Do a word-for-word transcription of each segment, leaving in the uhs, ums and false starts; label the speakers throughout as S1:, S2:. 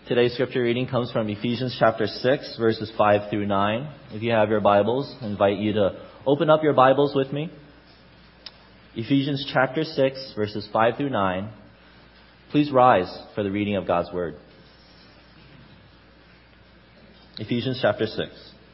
S1: Today's scripture reading comes from Ephesians chapter six, verses five through nine. If you have your Bibles, I invite you to open up your Bibles with me. Ephesians chapter six, verses five through nine. Please rise for the reading of God's Word. Ephesians chapter six.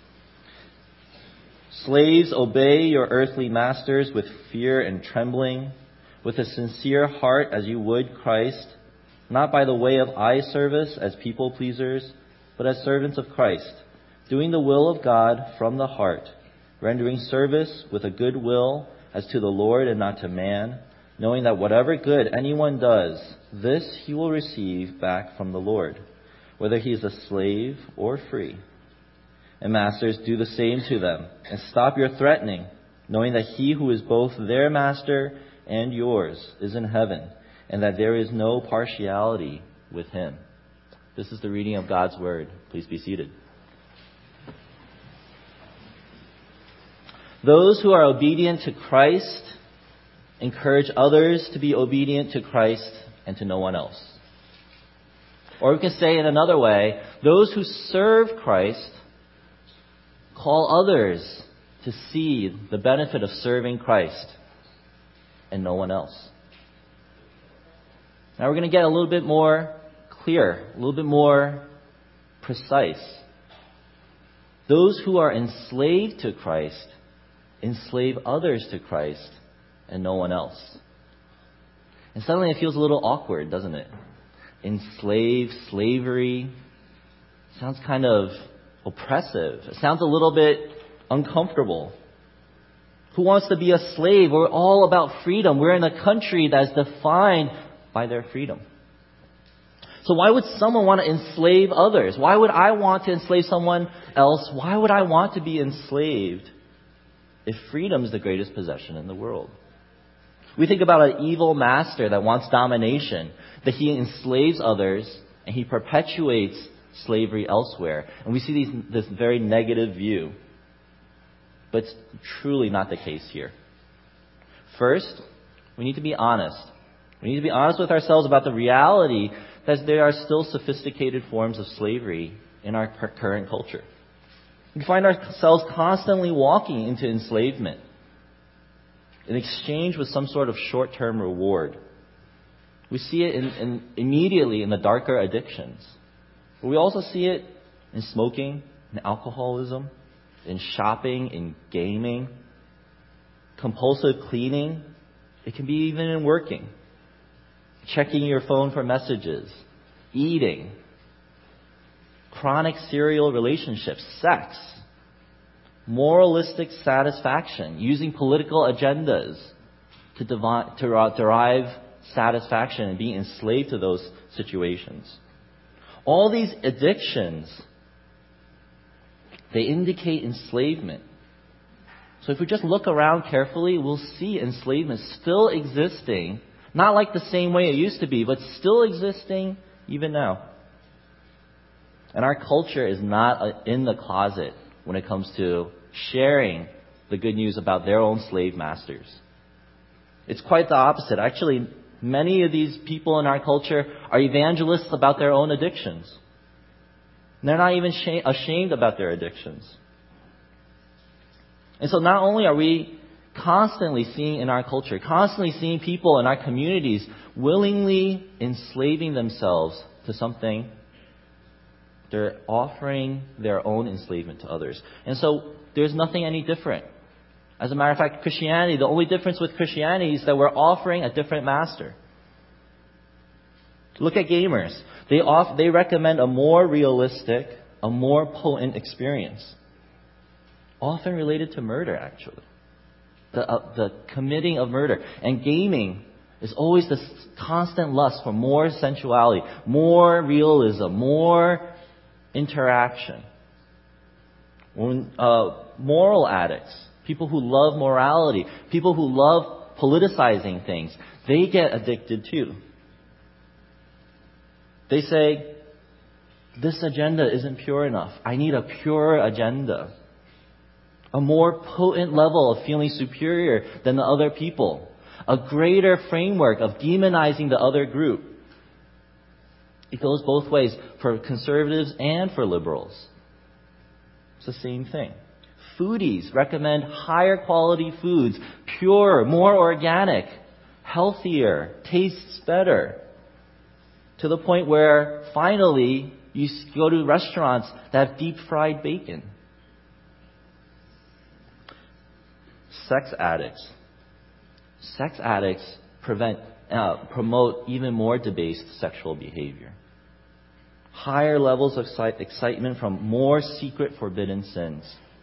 S1: Slaves, obey your earthly masters with fear and trembling, with a sincere heart as you would Christ, not by the way of eye service as people pleasers, but as servants of Christ, doing the will of God from the heart, rendering service with a good will as to the Lord and not to man, knowing that whatever good anyone does, this he will receive back from the Lord, whether he is a slave or free. And masters, do the same to them, and stop your threatening, knowing that he who is both their master and yours is in heaven, and that there is no partiality with him. This is the reading of God's Word. Please be seated. Those who are obedient to Christ encourage others to be obedient to Christ and to no one else. Or we can say in another way, those who serve Christ call others to see the benefit of serving Christ and no one else. Now we're going to get a little bit more clear, a little bit more precise. Those who are enslaved to Christ enslave others to Christ and no one else. And suddenly it feels a little awkward, doesn't it? Enslave, slavery, sounds kind of oppressive. It sounds a little bit uncomfortable. Who wants to be a slave? We're all about freedom. We're in a country that's defined by their freedom. So why would someone want to enslave others? Why would I want to enslave someone else? Why would I want to be enslaved if freedom is the greatest possession in the world? We think about an evil master that wants domination, that he enslaves others and he perpetuates slavery elsewhere. And we see these, this very negative view. But it's truly not the case here. First, we need to be honest. We need to be honest with ourselves about the reality that there are still sophisticated forms of slavery in our current culture. We find ourselves constantly walking into enslavement in exchange with some sort of short-term reward. We see it in, in, immediately in the darker addictions. But we also see it in smoking, in alcoholism, in shopping, in gaming, compulsive cleaning. It can be even in working. Checking your phone for messages, eating, chronic serial relationships, sex, moralistic satisfaction, using political agendas to, devi- to derive satisfaction and being enslaved to those situations. All these addictions, they indicate enslavement. So if we just look around carefully, we'll see enslavement still existing. Not like the same way it used to be, but still existing even now. And our culture is not in the closet when it comes to sharing the good news about their own slave masters. It's quite the opposite. Actually, many of these people in our culture are evangelists about their own addictions. They're not even ashamed about their addictions. And so not only are we constantly seeing in our culture, constantly seeing people in our communities willingly enslaving themselves to something, they're offering their own enslavement to others. And so there's nothing any different. As a matter of fact, Christianity, the only difference with Christianity is that we're offering a different master. Look at gamers. They off, they recommend a more realistic, a more potent experience. Often related to murder, actually. The, uh, the committing of murder. And gaming is always this constant lust for more sensuality, more realism, more interaction. When, uh, moral addicts, people who love morality, people who love politicizing things, they get addicted too. They say, this agenda isn't pure enough. I need a pure agenda. A more potent level of feeling superior than the other people. A greater framework of demonizing the other group. It goes both ways. for conservatives and for liberals. It's the same thing. Foodies recommend higher quality foods, pure, more organic, healthier, tastes better. To the point where finally you go to restaurants that have deep fried bacon. Sex addicts. Sex addicts prevent, uh, promote even more debased sexual behavior. Higher levels of excitement from more secret forbidden sins.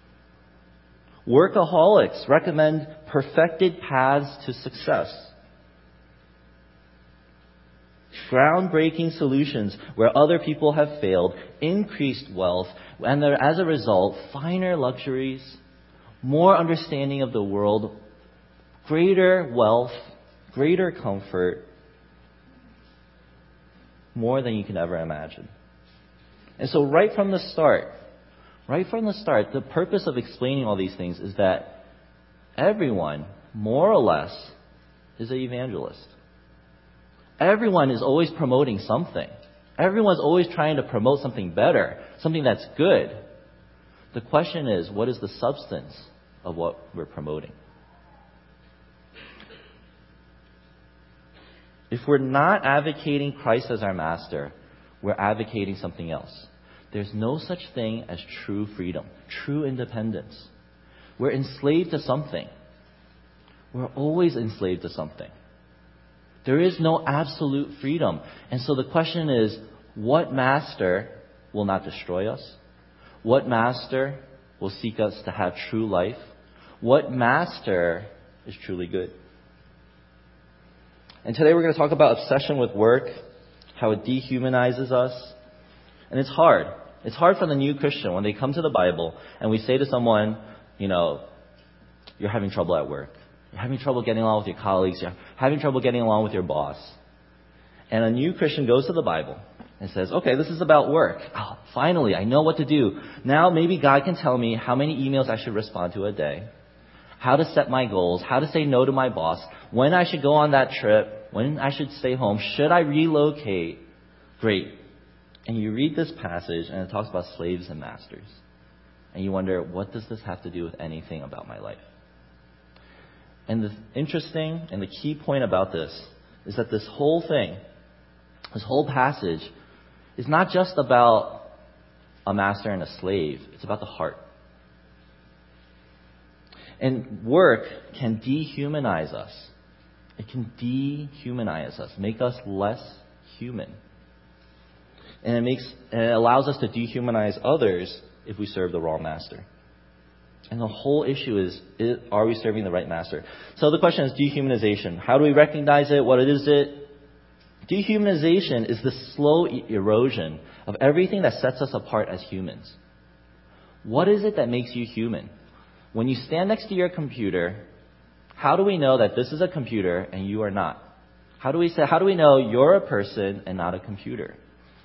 S1: Workaholics recommend perfected paths to success. Groundbreaking solutions where other people have failed, increased wealth, and as a result, finer luxuries, more understanding of the world, greater wealth, greater comfort, more than you can ever imagine. And so right from the start, right from the start, the purpose of explaining all these things is that everyone, more or less, is an evangelist. Everyone is always promoting something. Everyone's always trying to promote something better, something that's good. The question is, what is the substance of what we're promoting? If we're not advocating Christ as our master, we're advocating something else. There's no such thing as true freedom, true independence. We're enslaved to something. We're always enslaved to something. There is no absolute freedom. And so the question is, what master will not destroy us? What master will seek us to have true life? What master is truly good? And today we're going to talk about obsession with work, how it dehumanizes us. And it's hard. It's hard for the new Christian when they come to the Bible and we say to someone, you know, you're having trouble at work. You're having trouble getting along with your colleagues. You're having trouble getting along with your boss. And a new Christian goes to the Bible and says, okay, this is about work. Oh, finally, I know what to do. Now maybe God can tell me how many emails I should respond to a day, how to set my goals, how to say no to my boss, when I should go on that trip, when I should stay home, should I relocate? Great. And you read this passage and it talks about slaves and masters. And you wonder, what does this have to do with anything about my life? And the interesting and the key point about this is that this whole thing, this whole passage, is not just about a master and a slave. It's about the heart. And work can dehumanize us. It can dehumanize us, make us less human. And it makes, and it allows us to dehumanize others if we serve the wrong master. And the whole issue is, is, are we serving the right master? So the question is dehumanization. How do we recognize it? What is it? Dehumanization is the slow erosion of everything that sets us apart as humans. What is it that makes you human? When you stand next to your computer, how do we know that this is a computer and you are not? How do we say, how do we know you're a person and not a computer?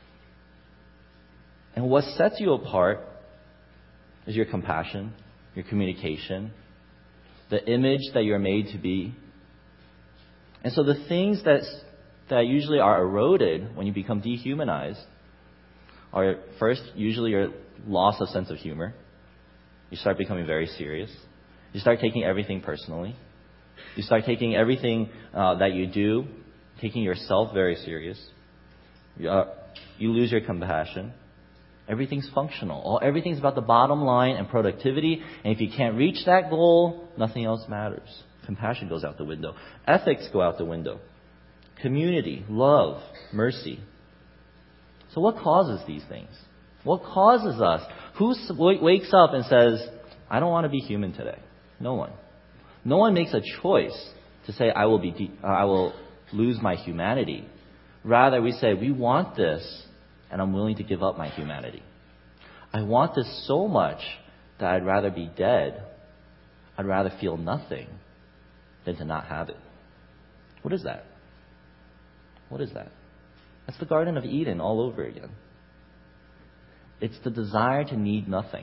S1: And what sets you apart is your compassion, your communication, the image that you're made to be. And so the things that that usually are eroded when you become dehumanized are, first, usually your loss of sense of humor. You start becoming very serious. You start taking everything personally. You start taking everything uh, that you do, taking yourself very serious. You, uh, you lose your compassion. Everything's functional. All, everything's about the bottom line and productivity. And if you can't reach that goal, nothing else matters. Compassion goes out the window. Ethics go out the window. Community, love, mercy. So what causes these things? What causes us? Who wakes up and says, I don't want to be human today? No one. No one makes a choice to say, I will be, de- uh, I will lose my humanity. Rather, we say, we want this, and I'm willing to give up my humanity. I want this so much that I'd rather be dead. I'd rather feel nothing than to not have it. What is that? What is that? That's the Garden of Eden all over again. It's the desire to need nothing.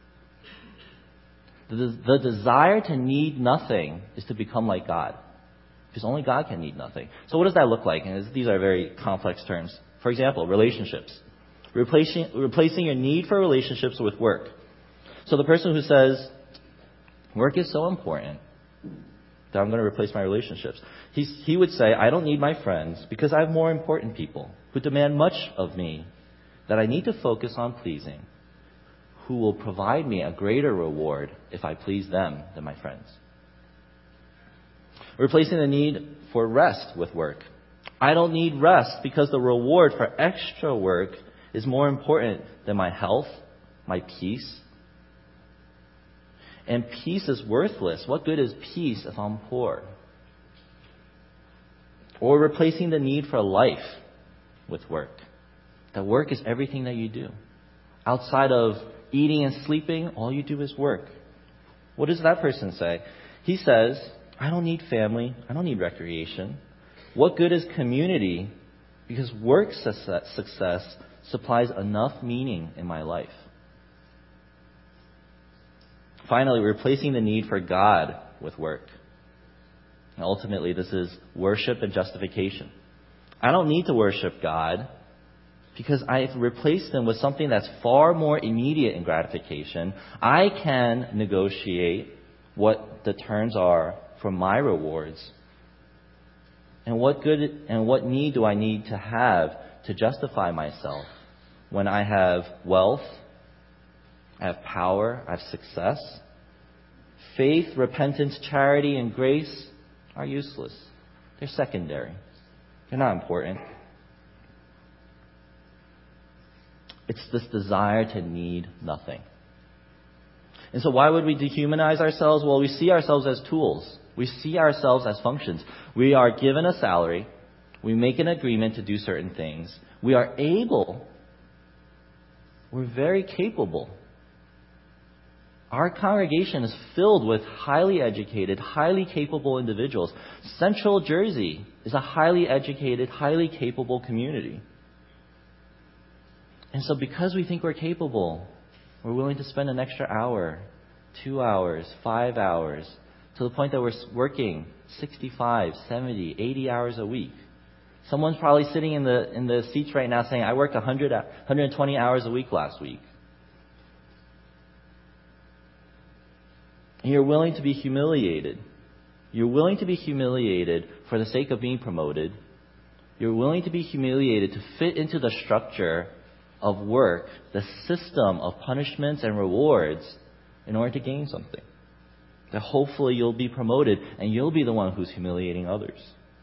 S1: The, the desire to need nothing is to become like God. Because only God can need nothing. So what does that look like? And these are very complex terms. For example, relationships. Replacing, replacing your need for relationships with work. So the person who says, work is so important that I'm going to replace my relationships. He's, he would say, I don't need my friends because I have more important people who demand much of me that I need to focus on pleasing, who will provide me a greater reward if I please them than my friends. Replacing the need for rest with work. I don't need rest because the reward for extra work is more important than my health, my peace. And peace is worthless. What good is peace if I'm poor? Or replacing the need for life with work. That work is everything that you do. Outside of eating and sleeping, all you do is work. What does that person say? He says, I don't need family. I don't need recreation. What good is community? Because work success supplies enough meaning in my life. Finally, replacing the need for God with work. And ultimately, this is worship and justification. I don't need to worship God because I've replaced Him with something that's far more immediate in gratification. I can negotiate what the terms are for my rewards. And what good and what need do I need to have to justify myself when I have wealth, I have power, I have success? Faith, repentance, charity, and grace are useless. They're secondary. They're not important. It's this desire to need nothing. And so why would we dehumanize ourselves? Well, we see ourselves as tools. We see ourselves as functions. We are given a salary. We make an agreement to do certain things. We are able. We're very capable. Our congregation is filled with highly educated, highly capable individuals. Central Jersey is a highly educated, highly capable community. And so because we think we're capable, we're willing to spend an extra hour, two hours, five hours, to the point that we're working sixty-five, seventy, eighty hours a week. Someone's probably sitting in the in the seats right now saying, I worked one hundred, one hundred twenty hours a week last week. And you're willing to be humiliated. You're willing to be humiliated for the sake of being promoted. You're willing to be humiliated to fit into the structure of work, the system of punishments and rewards in order to gain something. That hopefully you'll be promoted and you'll be the one who's humiliating others.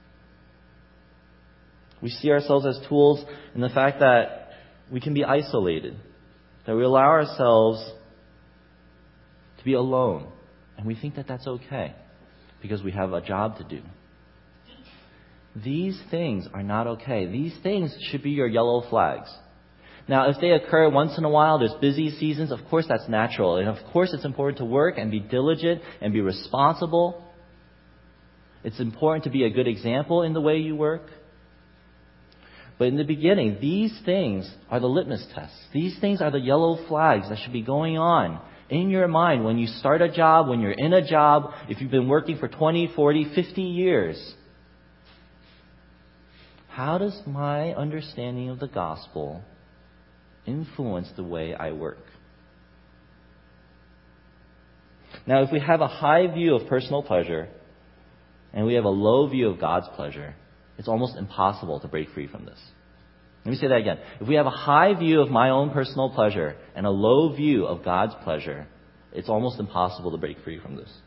S1: We see ourselves as tools in the fact that we can be isolated. That we allow ourselves to be alone. And we think that that's okay because we have a job to do. These things are not okay. These things should be your yellow flags. Now, if they occur once in a while, there's busy seasons, of course that's natural. And of course it's important to work and be diligent and be responsible. It's important to be a good example in the way you work. But in the beginning, these things are the litmus tests. These things are the yellow flags that should be going on in your mind when you start a job, when you're in a job, if you've been working for twenty, forty, fifty years. How does my understanding of the gospel influence the way I work? Now, if we have a high view of personal pleasure and we have a low view of God's pleasure, it's almost impossible to break free from this. Let me say that again. If we have a high view of my own personal pleasure and a low view of God's pleasure, it's almost impossible to break free from this.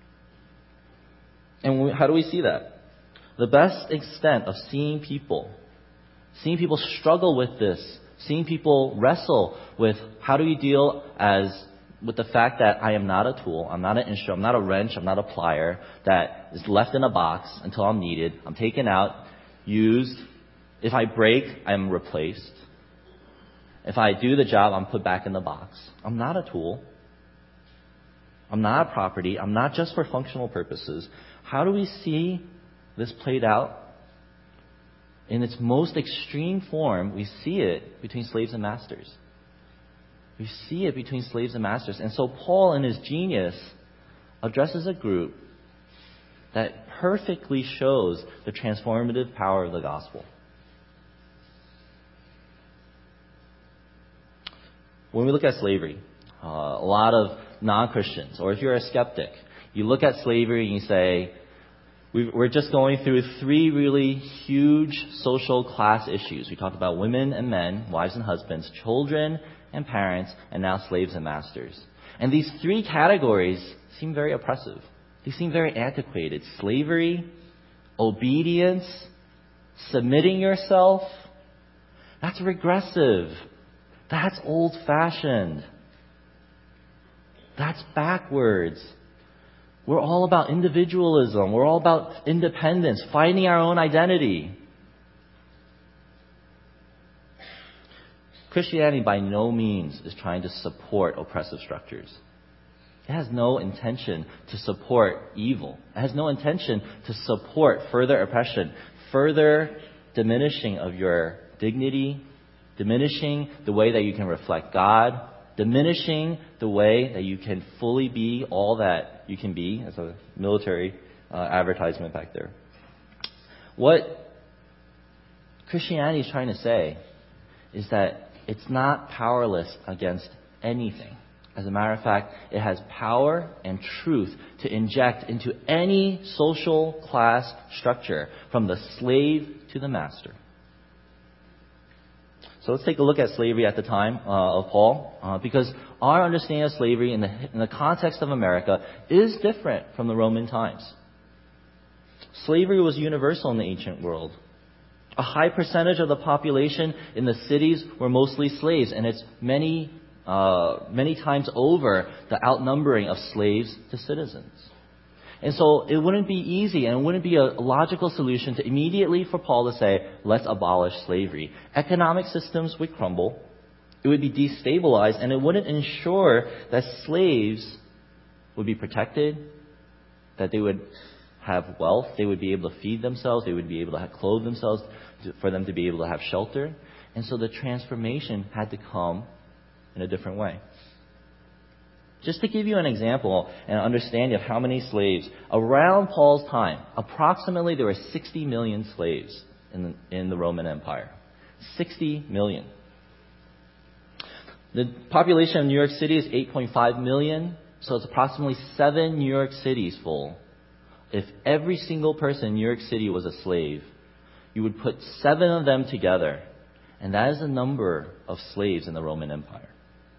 S1: And how do we see that? The best extent of seeing people, seeing people struggle with this, seeing people wrestle with how do you deal as with the fact that I am not a tool, I'm not an instrument, I'm not a wrench, I'm not a plier that is left in a box until I'm needed. I'm taken out, used. If I break, I'm replaced. If I do the job, I'm put back in the box. I'm not a tool. I'm not a property. I'm not just for functional purposes. How do we see this played out? In its most extreme form, we see it between slaves and masters. We see it between slaves and masters. And so Paul, in his genius, addresses a group that perfectly shows the transformative power of the gospel. when we look at slavery, uh, a lot of non-Christians, or if you're a skeptic, you look at slavery and you say, we're just going through three really huge social class issues. We talked about women and men, wives and husbands, children and parents, and now slaves and masters. And these three categories seem very oppressive. They seem very antiquated. Slavery, obedience, submitting yourself. That's regressive. That's old-fashioned. That's backwards. We're all about individualism. We're all about independence, finding our own identity. Christianity by no means is trying to support oppressive structures. It has no intention to support evil. It has no intention to support further oppression, further diminishing of your dignity, diminishing the way that you can reflect God, diminishing the way that you can fully be all that you can be, as a military uh, advertisement back there. What Christianity is trying to say is that it's not powerless against anything. As a matter of fact, it has power and truth to inject into any social class structure, from the slave to the master. So let's take a look at slavery at the time uh, of Paul, uh, because our understanding of slavery in the, in the context of America is different from the Roman times. Slavery was universal in the ancient world. A high percentage of the population in the cities were mostly slaves, and it's many, uh, many times over the outnumbering of slaves to citizens. And so it wouldn't be easy, and it wouldn't be a logical solution to immediately for Paul to say, let's abolish slavery. Economic systems would crumble. It would be destabilized, and it wouldn't ensure that slaves would be protected, that they would have wealth, they would be able to feed themselves, they would be able to have, clothe themselves, to, for them to be able to have shelter. And so the transformation had to come in a different way. Just to give you an example and an understanding of how many slaves, around Paul's time, approximately there were sixty million slaves in the, in the Roman Empire. sixty million. The population of New York City is eight point five million, so it's approximately seven New York cities full. If every single person in New York City was a slave, you would put seven of them together, and that is the number of slaves in the Roman Empire.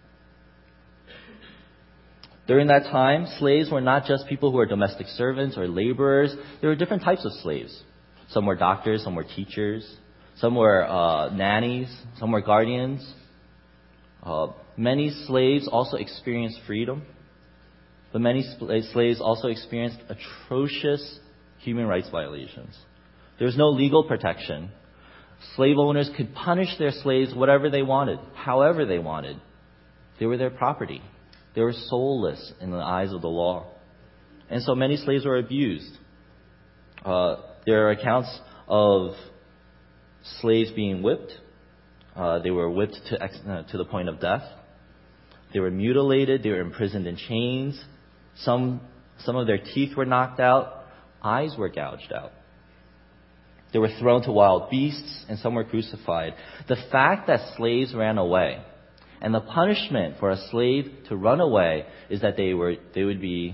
S1: During that time, slaves were not just people who were domestic servants or laborers. There were different types of slaves. Some were doctors, some were teachers, some were uh, nannies, some were guardians. Uh, many slaves also experienced freedom, but many sp- slaves also experienced atrocious human rights violations. There was no legal protection. Slave owners could punish their slaves whatever they wanted, however they wanted. They were their property. They were soulless in the eyes of the law. And so many slaves were abused. Uh, there are accounts of slaves being whipped. Uh, they were whipped to, ex- uh, to the point of death. They were mutilated. They were imprisoned in chains. Some, some of their teeth were knocked out. Eyes were gouged out. They were thrown to wild beasts, and some were crucified. The fact that slaves ran away, and the punishment for a slave to run away, is that they were they would be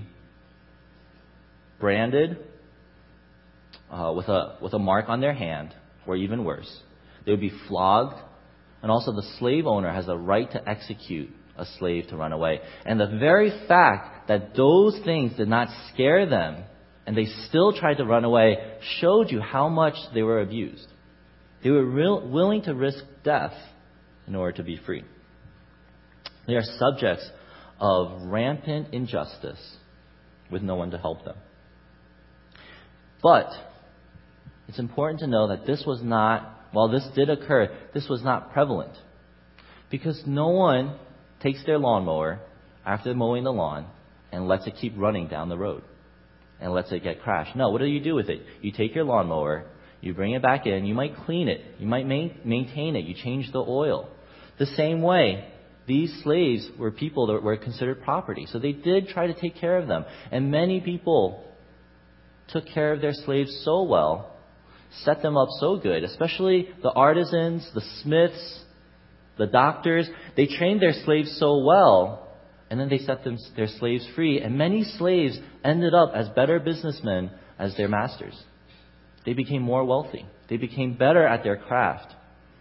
S1: branded uh, with a with a mark on their hand, or even worse, they would be flogged, and also the slave owner has a right to execute a slave to run away. And the very fact that those things did not scare them, and they still tried to run away, showed you how much they were abused. They were real, willing to risk death in order to be free. They are subjects of rampant injustice with no one to help them. But it's important to know that this was not, while this did occur, this was not prevalent. Because no one takes their lawnmower after mowing the lawn and lets it keep running down the road and lets it get crashed. No, what do you do with it? You take your lawnmower, you bring it back in, you might clean it, you might ma- maintain it, you change the oil. The same way, these slaves were people that were considered property. So they did try to take care of them. And many people took care of their slaves so well, set them up so good, especially the artisans, the smiths, The doctors, they trained their slaves so well, and then they set them, their slaves free. And many slaves ended up as better businessmen as their masters. They became more wealthy. They became better at their craft.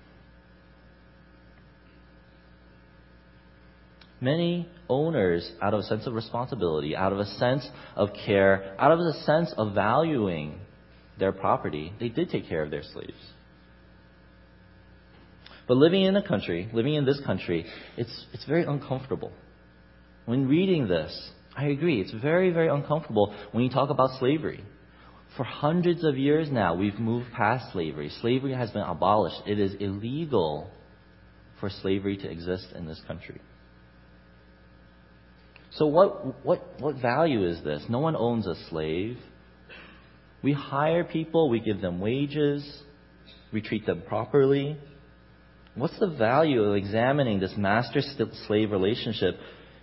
S1: Many owners, out of a sense of responsibility, out of a sense of care, out of a sense of valuing their property, they did take care of their slaves. But living in a country, living in this country, it's it's very uncomfortable. When reading this, I agree, it's very, very uncomfortable when you talk about slavery. For hundreds of years now, we've moved past slavery. Slavery has been abolished. It is illegal for slavery to exist in this country. So what what what value is this? No one owns a slave. We hire people, we give them wages, we treat them properly. What's the value of examining this master-slave relationship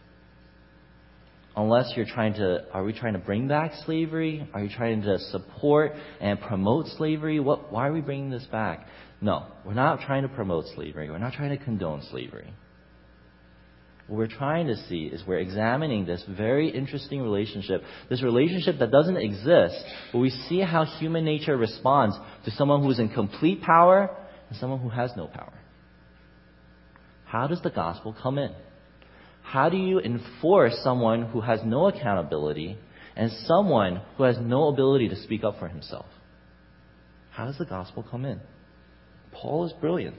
S1: unless you're trying to, are we trying to bring back slavery? Are you trying to support and promote slavery? What, why are we bringing this back? No, we're not trying to promote slavery. We're not trying to condone slavery. What we're trying to see is we're examining this very interesting relationship, this relationship that doesn't exist, but we see how human nature responds to someone who's in complete power and someone who has no power. How does the gospel come in? How do you enforce someone who has no accountability and someone who has no ability to speak up for himself? How does the gospel come in? Paul is brilliant.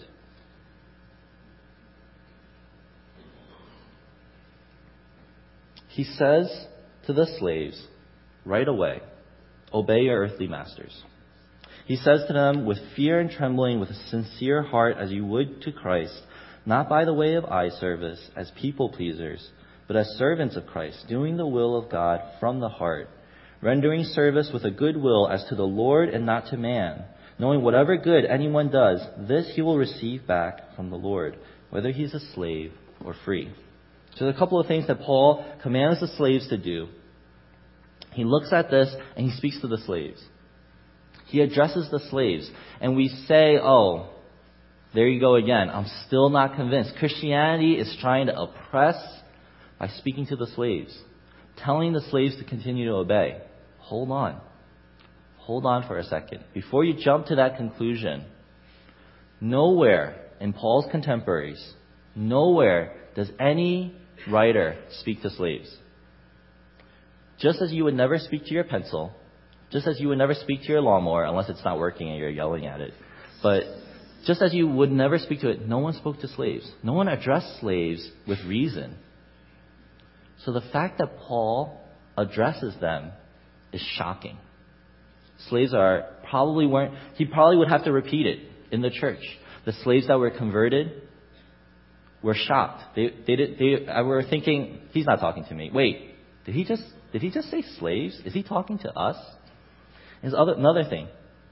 S1: He says to the slaves right away, obey your earthly masters. He says to them, with fear and trembling, with a sincere heart as you would to Christ, not by the way of eye service as people pleasers, but as servants of Christ, doing the will of God from the heart, rendering service with a good will as to the Lord and not to man, knowing whatever good anyone does, this he will receive back from the Lord, whether he's a slave or free. So there's a couple of things that Paul commands the slaves to do. He looks at this and he speaks to the slaves. He addresses the slaves. And we say, oh, there you go again. I'm still not convinced. Christianity is trying to oppress by speaking to the slaves, telling the slaves to continue to obey. Hold on. Hold on for a second. Before you jump to that conclusion, nowhere in Paul's contemporaries, nowhere does any writer speak to slaves. Just as you would never speak to your pencil, just as you would never speak to your lawnmower unless it's not working and you're yelling at it, but just as you would never speak to it, no one spoke to slaves. No one addressed slaves with reason. So the fact that Paul addresses them is shocking. Slaves are probably weren't, he probably would have to repeat it in the church. The slaves that were converted were shocked. They they did they were thinking, he's not talking to me. Wait, did he just did he just say slaves? Is he talking to us? There's other another thing.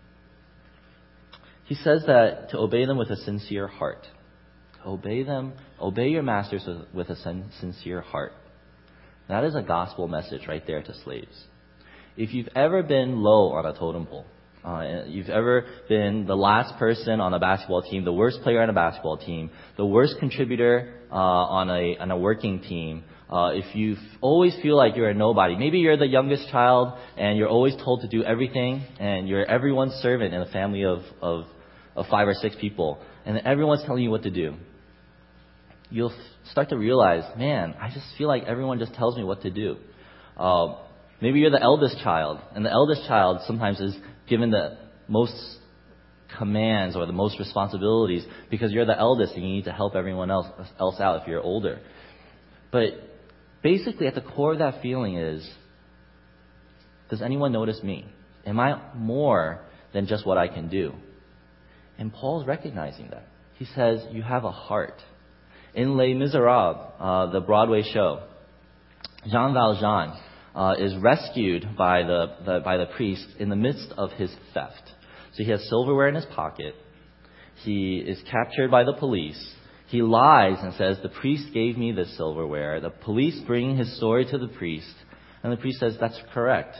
S1: He says that to obey them with a sincere heart. Obey them, obey your masters with, with a sin, sincere heart. That is a gospel message right there to slaves. If you've ever been low on a totem pole, uh, you've ever been the last person on a basketball team, the worst player on a basketball team, the worst contributor uh, on a on a working team, uh, if you always feel like you're a nobody, maybe you're the youngest child and you're always told to do everything and you're everyone's servant in a family of, of, of five or six people and everyone's telling you what to do. You'll start to realize, man, I just feel like everyone just tells me what to do. Uh, maybe you're the eldest child, and the eldest child sometimes is given the most commands or the most responsibilities because you're the eldest and you need to help everyone else else out if you're older. But basically at the core of that feeling is, does anyone notice me? Am I more than just what I can do? And Paul's recognizing that. He says, you have a heart. In Les Miserables, uh, the Broadway show, Jean Valjean uh, is rescued by the, the by the priest in the midst of his theft. So he has silverware in his pocket. He is captured by the police. He lies and says, the priest gave me this silverware. The police bring his story to the priest. And the priest says, that's correct.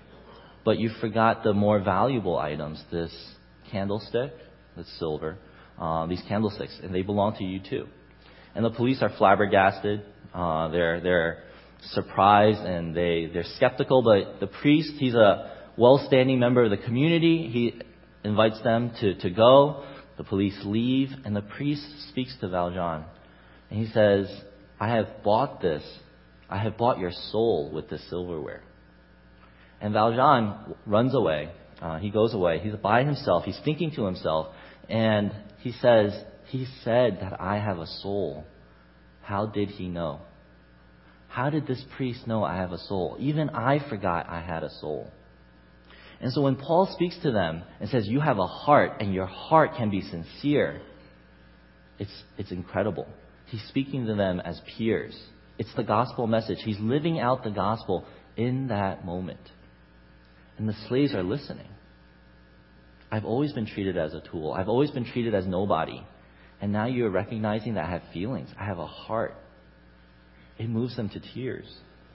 S1: But you forgot the more valuable items, this candlestick, that's silver, uh, these candlesticks, and they belong to you too. And the police are flabbergasted. Uh, they're they're surprised and they they're skeptical. But the priest, he's a well-standing member of the community. He invites them to to go. The police leave, and the priest speaks to Valjean, and he says, "I have bought this. I have bought your soul with this silverware." And Valjean runs away. Uh, he goes away. He's by himself. He's thinking to himself, and he says, "He said that I have a soul. How did he know? How did this priest know I have a soul? Even I forgot I had a soul." And so when Paul speaks to them and says, "You have a heart, and your heart can be sincere," it's it's incredible. He's speaking to them as peers. It's the gospel message. He's living out the gospel in that moment. And the slaves are listening. I've always been treated as a tool. I've always been treated as nobody. And now you're recognizing that I have feelings. I have a heart. It moves them to tears.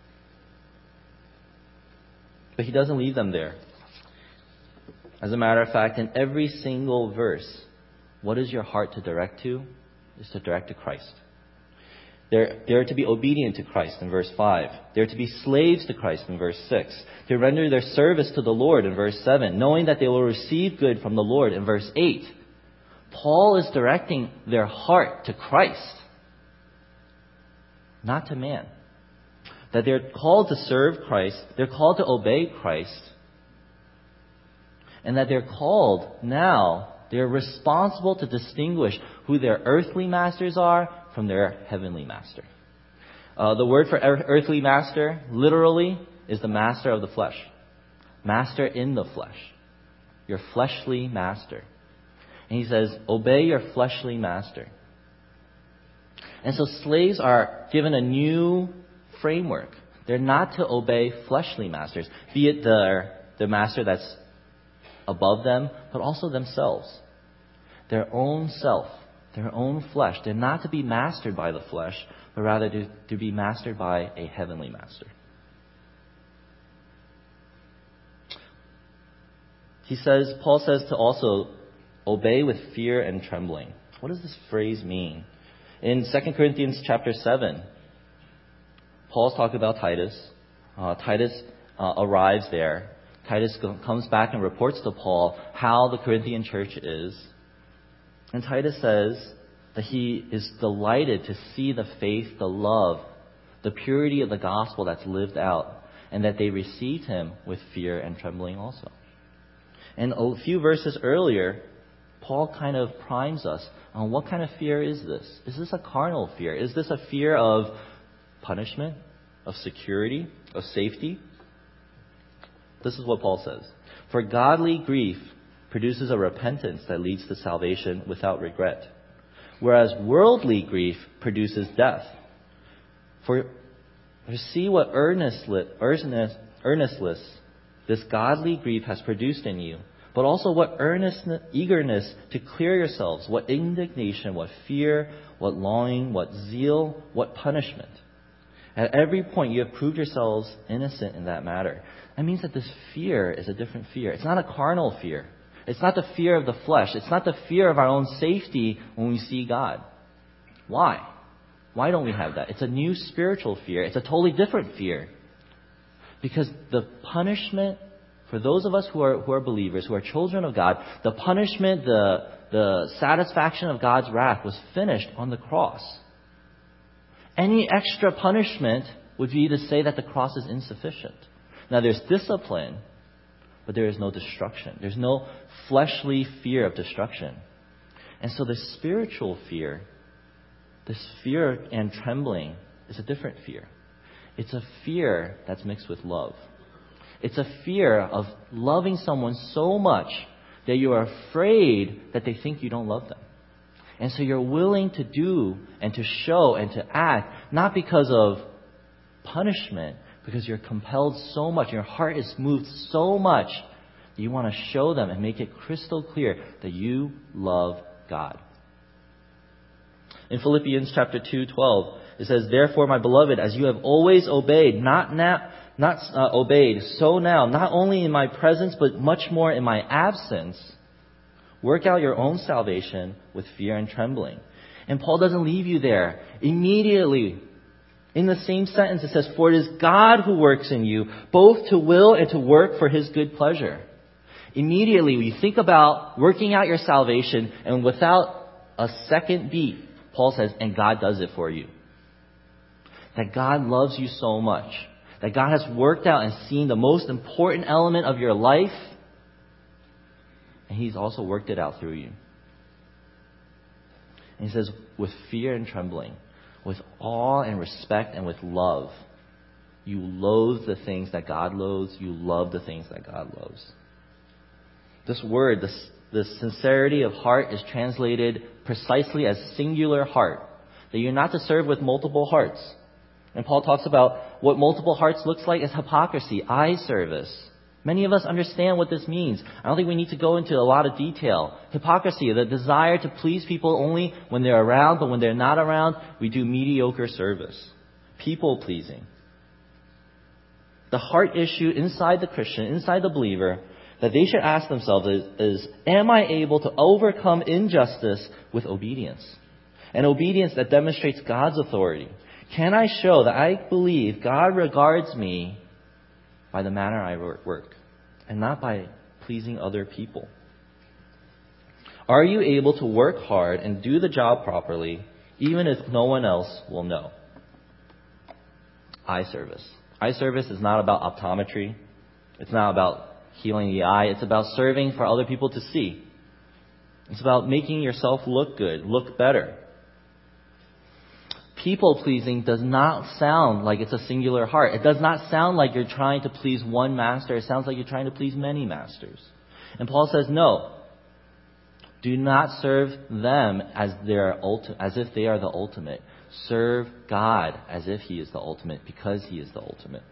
S1: But he doesn't leave them there. As a matter of fact, in every single verse, what is your heart to direct to? Is to direct to Christ. They're, they're to be obedient to Christ in verse five. They're to be slaves to Christ in verse six. To render their service to the Lord in verse seven, knowing that they will receive good from the Lord in verse eight. Paul is directing their heart to Christ, not to man. That they're called to serve Christ, they're called to obey Christ, and that they're called now, they're responsible to distinguish who their earthly masters are from their heavenly master. Uh, the word for earthly master literally is the master of the flesh. Master in the flesh. Your fleshly master. And he says, obey your fleshly master. And so slaves are given a new framework. They're not to obey fleshly masters, be it the, the master that's above them, but also themselves. Their own self. Their own flesh. They're not to be mastered by the flesh, but rather to, to be mastered by a heavenly master. He says, Paul says to also obey with fear and trembling. What does this phrase mean? In Second Corinthians chapter seven, Paul's talking about Titus. Uh, Titus uh, arrives there. Titus comes back and reports to Paul how the Corinthian church is. And Titus says that he is delighted to see the faith, the love, the purity of the gospel that's lived out, and that they received him with fear and trembling also. And a few verses earlier, Paul kind of primes us on what kind of fear is this? Is this a carnal fear? Is this a fear of punishment, of security, of safety? This is what Paul says. For godly grief produces a repentance that leads to salvation without regret, whereas worldly grief produces death. For, for see what earnestness, earnest, earnestness this godly grief has produced in you, but also what earnest eagerness to clear yourselves, what indignation, what fear, what longing, what zeal, what punishment. At every point you have proved yourselves innocent in that matter. That means that this fear is a different fear. It's not a carnal fear. It's not the fear of the flesh. It's not the fear of our own safety when we see God. Why? Why don't we have that? It's a new spiritual fear. It's a totally different fear. Because the punishment for those of us who are who are believers, who are children of God, the punishment, the the satisfaction of God's wrath was finished on the cross. Any extra punishment would be to say that the cross is insufficient. Now there's discipline, but there is no destruction. There's no fleshly fear of destruction. And so the spiritual fear, this fear and trembling, is a different fear. It's a fear that's mixed with love. It's a fear of loving someone so much that you are afraid that they think you don't love them. And so you're willing to do and to show and to act, not because of punishment, because you're compelled so much, your heart is moved so much that you want to show them and make it crystal clear that you love God. In Philippians chapter two, twelve, it says, "Therefore, my beloved, as you have always obeyed, not now, not uh, obeyed, so now, not only in my presence, but much more in my absence, Work out your own salvation with fear and trembling. And Paul doesn't leave you there. Immediately, in the same sentence, it says, for it is God who works in you, both to will and to work for his good pleasure. Immediately, we think about working out your salvation, and without a second beat, Paul says, and God does it for you. That God loves you so much. That God has worked out and seen the most important element of your life, and he's also worked it out through you. And he says, with fear and trembling, with awe and respect and with love, you loathe the things that God loathes. You love the things that God loves. This word, this, this sincerity of heart, is translated precisely as singular heart. That you're not to serve with multiple hearts. And Paul talks about what multiple hearts looks like as hypocrisy, eye service. Many of us understand what this means. I don't think we need to go into a lot of detail. Hypocrisy, the desire to please people only when they're around, but when they're not around, we do mediocre service. People pleasing. The heart issue inside the Christian, inside the believer, that they should ask themselves is, is, am I able to overcome injustice with obedience? An obedience that demonstrates God's authority. Can I show that I believe God regards me by the manner I work, and not by pleasing other people? Are you able to work hard and do the job properly, even if no one else will know? Eye service. Eye service is not about optometry. It's not about healing the eye. It's about serving for other people to see. It's about making yourself look good, look better. People-pleasing does not sound like it's a singular heart. It does not sound like you're trying to please one master. It sounds like you're trying to please many masters. And Paul says, no. Do not serve them as their ulti- as if they are the ultimate. Serve God as if he is the ultimate, because he is the ultimate.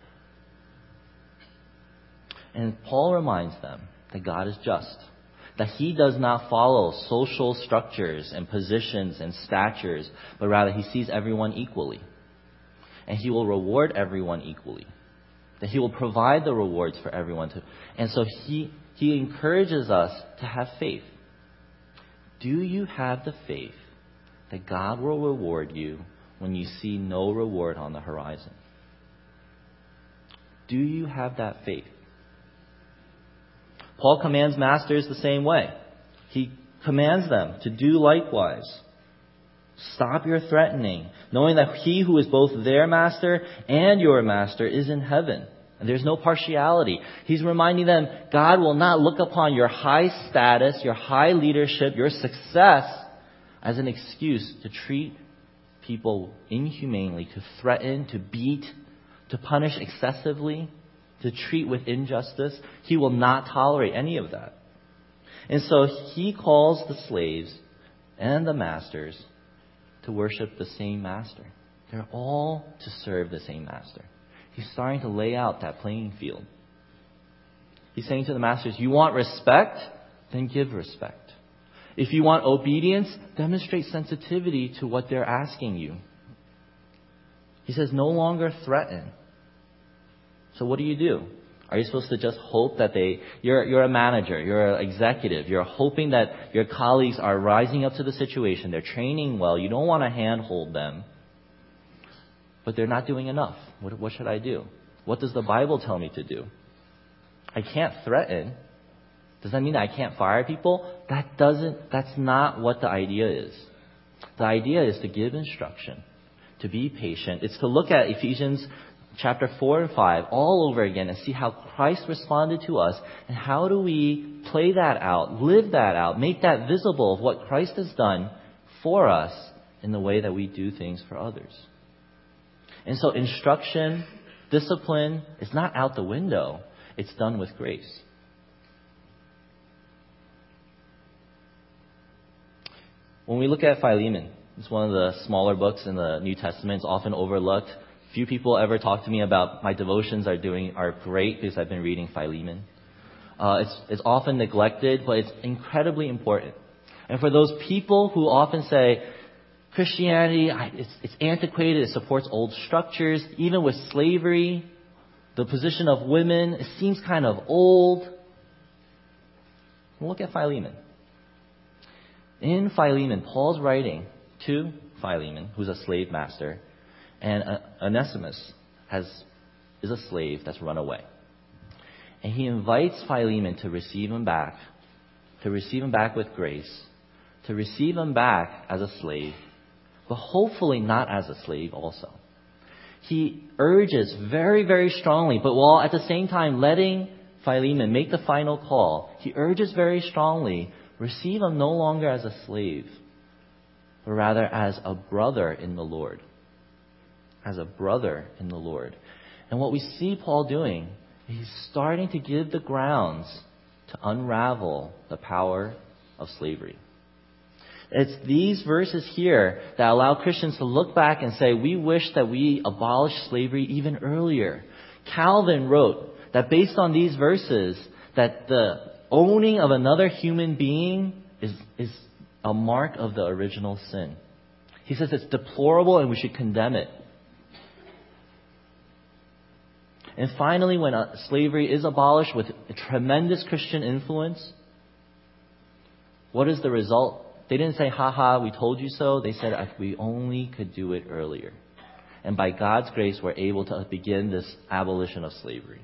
S1: And Paul reminds them that God is just. That he does not follow social structures and positions and statures, but rather he sees everyone equally. And he will reward everyone equally. That he will provide the rewards for everyone. To, and so he, he encourages us to have faith. Do you have the faith that God will reward you when you see no reward on the horizon? Do you have that faith? Paul commands masters the same way. He commands them to do likewise. Stop your threatening, knowing that he who is both their master and your master is in heaven. And there's no partiality. He's reminding them, God will not look upon your high status, your high leadership, your success as an excuse to treat people inhumanely, to threaten, to beat, to punish excessively, to treat with injustice. He will not tolerate any of that. And so he calls the slaves and the masters to worship the same master. They're all to serve the same master. He's starting to lay out that playing field. He's saying to the masters, you want respect? Then give respect. If you want obedience, demonstrate sensitivity to what they're asking you. He says, no longer threaten. So what do you do? Are you supposed to just hope that they, you're, you're a manager, you're an executive, you're hoping that your colleagues are rising up to the situation, they're training well, you don't want to handhold them, but they're not doing enough. What, what should I do? What does the Bible tell me to do? I can't threaten. Does that mean that I can't fire people? That doesn't, that's not what the idea is. The idea is to give instruction, to be patient. It's to look at Ephesians chapter four and five all over again and see how Christ responded to us, and how do we play that out, live that out, make that visible of what Christ has done for us in the way that we do things for others. And so instruction, discipline is not out the window. It's done with grace. When we look at Philemon, it's one of the smaller books in the New Testament. It's often overlooked. Few people ever talk to me about my devotions are doing are great because I've been reading Philemon. Uh, it's it's often neglected, but it's incredibly important. And for those people who often say Christianity, it's it's antiquated, it supports old structures, even with slavery, the position of women, it seems kind of old. Well, look at Philemon. In Philemon, Paul's writing to Philemon, who's a slave master, and Onesimus has, is a slave that's run away. And he invites Philemon to receive him back, to receive him back with grace, to receive him back as a slave, but hopefully not as a slave also. He urges very, very strongly, but while at the same time letting Philemon make the final call, he urges very strongly, receive him no longer as a slave, but rather as a brother in the Lord. As a brother in the Lord. And what we see Paul doing, he's starting to give the grounds to unravel the power of slavery. It's these verses here that allow Christians to look back and say, we wish that we abolished slavery even earlier. Calvin wrote that based on these verses, that the owning of another human being is, is a mark of the original sin. He says it's deplorable and we should condemn it. And finally, when uh, slavery is abolished with a tremendous Christian influence, what is the result? They didn't say, ha ha, we told you so. They said, if we only could do it earlier. And by God's grace, we're able to begin this abolition of slavery.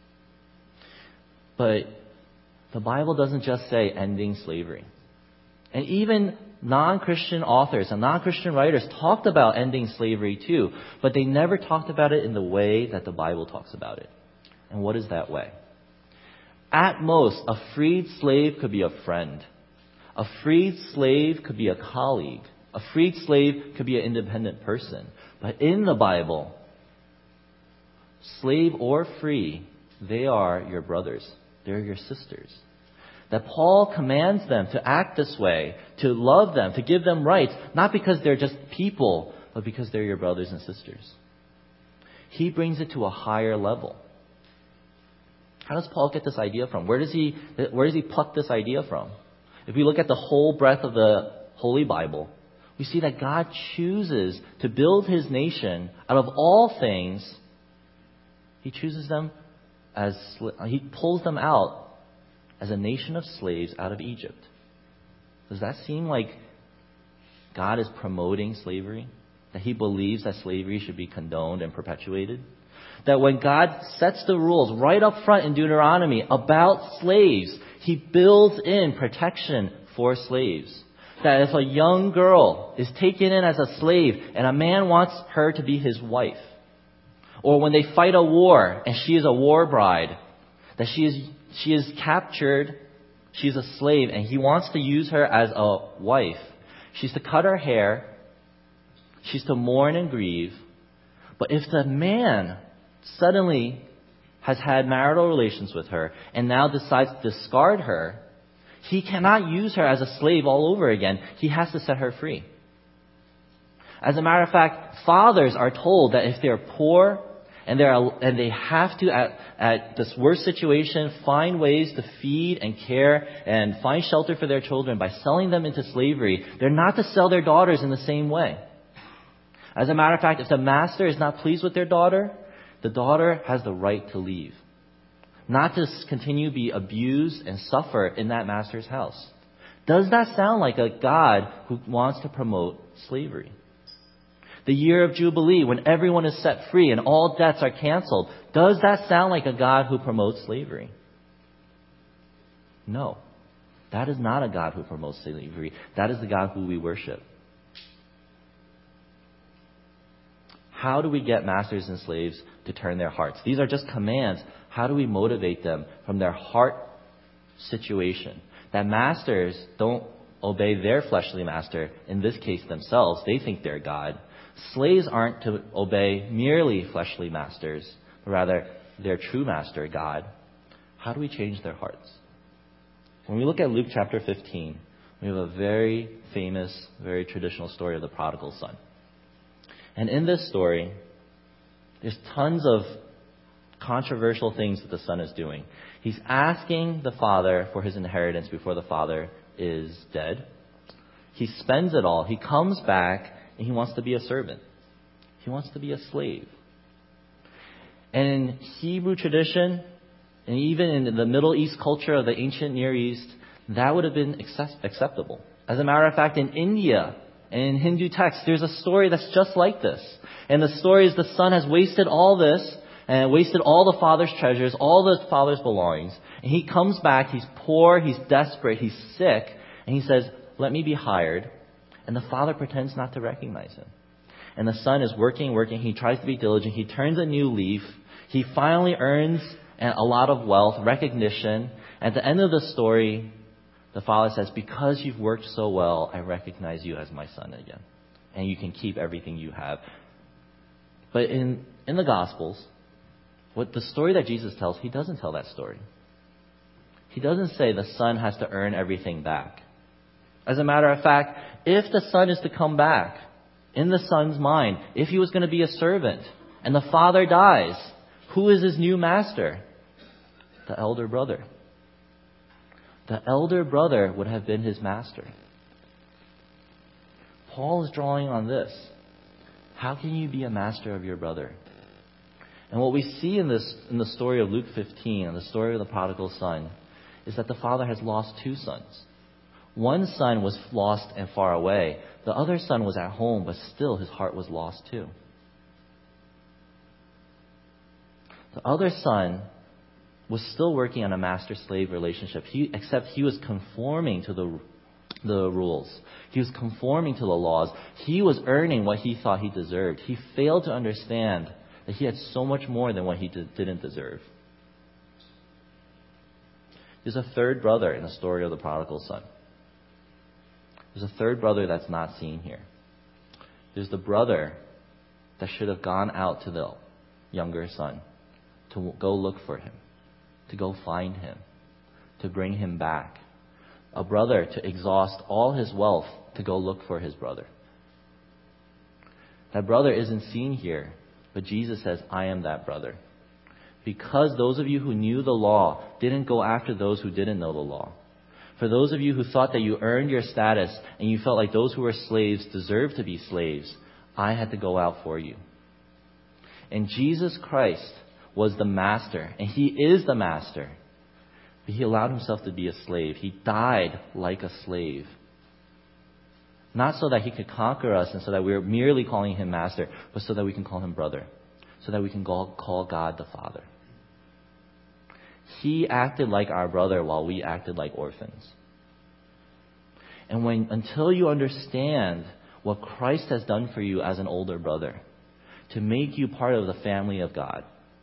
S1: But the Bible doesn't just say ending slavery. And even non-Christian authors and non-Christian writers talked about ending slavery too, but they never talked about it in the way that the Bible talks about it. And what is that way? At most, a freed slave could be a friend. A freed slave could be a colleague. A freed slave could be an independent person. But in the Bible, slave or free, they are your brothers. They're your sisters. That Paul commands them to act this way, to love them, to give them rights, not because they're just people, but because they're your brothers and sisters. He brings it to a higher level. How does Paul get this idea from? Where does he, where does he pluck this idea from? If we look at the whole breadth of the Holy Bible, we see that God chooses to build his nation out of all things. He chooses them as, he pulls them out as a nation of slaves out of Egypt. Does that seem like God is promoting slavery? That he believes that slavery should be condoned and perpetuated? That when God sets the rules right up front in Deuteronomy about slaves, he builds in protection for slaves. That if a young girl is taken in as a slave and a man wants her to be his wife, or when they fight a war and she is a war bride, that she is she is captured, she's a slave, and he wants to use her as a wife. She's to cut her hair, she's to mourn and grieve. But if the man suddenly has had marital relations with her and now decides to discard her, he cannot use her as a slave all over again. He has to set her free. As a matter of fact, fathers are told that if they're poor and they're and they have to, at, at this worst situation, find ways to feed and care and find shelter for their children by selling them into slavery, they're not to sell their daughters in the same way. As a matter of fact, if the master is not pleased with their daughter, the daughter has the right to leave. Not to continue to be abused and suffer in that master's house. Does that sound like a God who wants to promote slavery? The year of Jubilee, when everyone is set free and all debts are canceled, does that sound like a God who promotes slavery? No. That is not a God who promotes slavery. That is the God who we worship. How do we get masters and slaves to turn their hearts? These are just commands. How do we motivate them from their heart situation? That masters don't obey their fleshly master, in this case themselves. They think they're God. Slaves aren't to obey merely fleshly masters, but rather their true master, God. How do we change their hearts? When we look at Luke chapter fifteen, we have a very famous, very traditional story of the prodigal son. And in this story, there's tons of controversial things that the son is doing. He's asking the father for his inheritance before the father is dead. He spends it all. He comes back and he wants to be a servant. He wants to be a slave. And in Hebrew tradition, and even in the Middle East culture of the ancient Near East, that would have been acceptable. As a matter of fact, in India, and in Hindu texts, there's a story that's just like this. And the story is the son has wasted all this, and wasted all the father's treasures, all the father's belongings. And he comes back, he's poor, he's desperate, he's sick, and he says, let me be hired. And the father pretends not to recognize him. And the son is working, working, he tries to be diligent, he turns a new leaf, he finally earns a lot of wealth, recognition. At the end of the story, the father says, because you've worked so well, I recognize you as my son again. And you can keep everything you have. But in, in the Gospels, what the story that Jesus tells, he doesn't tell that story. He doesn't say the son has to earn everything back. As a matter of fact, if the son is to come back, in the son's mind, if he was going to be a servant, and the father dies, who is his new master? The elder brother. The elder brother would have been his master. Paul is drawing on this. How can you be a master of your brother? And what we see in this in the story of Luke fifteen, and the story of the prodigal son, is that the father has lost two sons. One son was lost and far away. The other son was at home, but still his heart was lost too. The other son was still working on a master-slave relationship, he, except he was conforming to the, the rules. He was conforming to the laws. He was earning what he thought he deserved. He failed to understand that he had so much more than what he did, didn't deserve. There's a third brother in the story of the prodigal son. There's a third brother that's not seen here. There's the brother that should have gone out to the younger son to go look for him, to go find him, to bring him back. A brother to exhaust all his wealth to go look for his brother. That brother isn't seen here, but Jesus says, I am that brother. Because those of you who knew the law didn't go after those who didn't know the law. For those of you who thought that you earned your status and you felt like those who were slaves deserved to be slaves, I had to go out for you. And Jesus Christ was the master, and he is the master. But he allowed himself to be a slave. He died like a slave. Not so that he could conquer us and so that we're merely calling him master, but so that we can call him brother. So that we can call God the Father. He acted like our brother while we acted like orphans. And when until you understand what Christ has done for you as an older brother, to make you part of the family of God,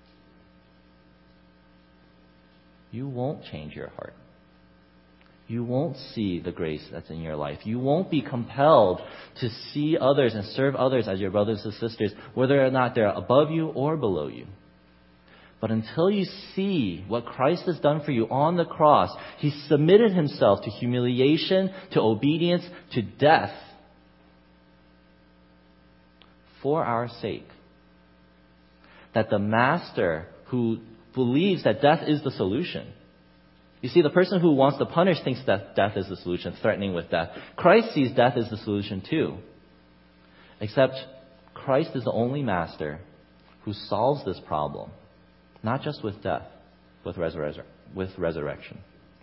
S1: you won't change your heart. You won't see the grace that's in your life. You won't be compelled to see others and serve others as your brothers and sisters, whether or not they're above you or below you. But until you see what Christ has done for you on the cross, he submitted himself to humiliation, to obedience, to death for our sake. That the master who believes that death is the solution. You see, the person who wants to punish thinks that death is the solution, threatening with death. Christ sees death as the solution too. Except Christ is the only master who solves this problem. Not just with death, with, resur- with resurrection.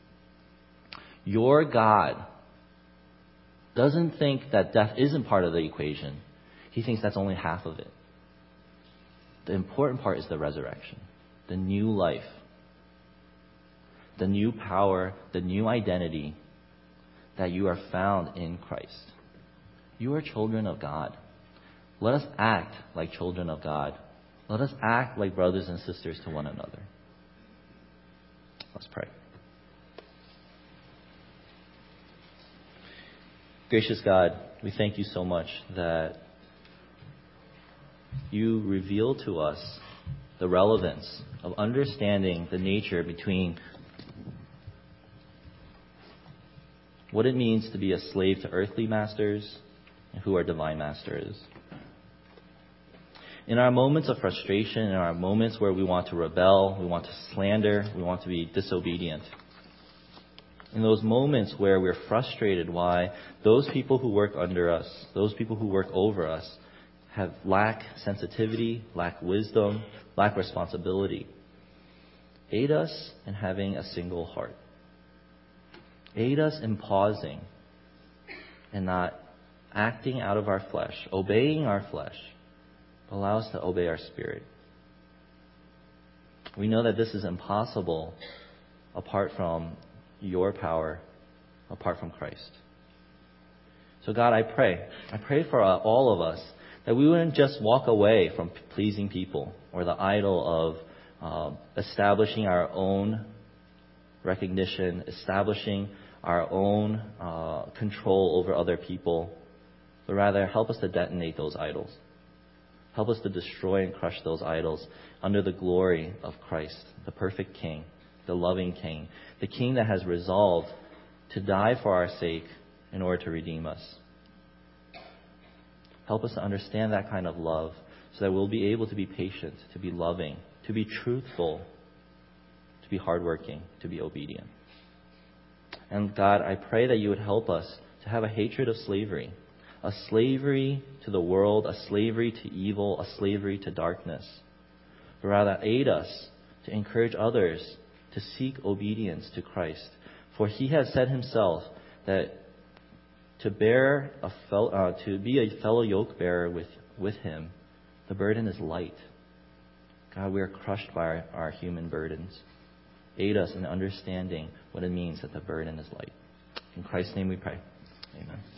S1: Your God doesn't think that death isn't part of the equation. He thinks that's only half of it. The important part is the resurrection. The new life, the new power, the new identity that you are found in Christ. You are children of God. Let us act like children of God. Let us act like brothers and sisters to one another. Let's pray. Gracious God, we thank you so much that you reveal to us the relevance of understanding the nature between what it means to be a slave to earthly masters and who our divine master is. In our moments of frustration, in our moments where we want to rebel, we want to slander, we want to be disobedient, in those moments where we're frustrated why those people who work under us, those people who work over us, have lack sensitivity, lack wisdom, lack responsibility. Aid us in having a single heart. Aid us in pausing and not acting out of our flesh, obeying our flesh, but allow us to obey our spirit. We know that this is impossible apart from your power, apart from Christ. So God, I pray, I pray for all of us that we wouldn't just walk away from pleasing people or the idol of uh, establishing our own recognition, establishing our own uh, control over other people, but rather help us to detonate those idols. Help us to destroy and crush those idols under the glory of Christ, the perfect King, the loving King, the King that has resolved to die for our sake in order to redeem us. Help us to understand that kind of love so that we'll be able to be patient, to be loving, to be truthful, to be hardworking, to be obedient. And God, I pray that you would help us to have a hatred of slavery, a slavery to the world, a slavery to evil, a slavery to darkness. But rather aid us to encourage others to seek obedience to Christ. For he has said himself that to bear a fel- uh, to be a fellow yoke bearer with, with him, the burden is light. God, we are crushed by our, our human burdens. Aid us in understanding what it means that the burden is light. In Christ's name we pray. Amen.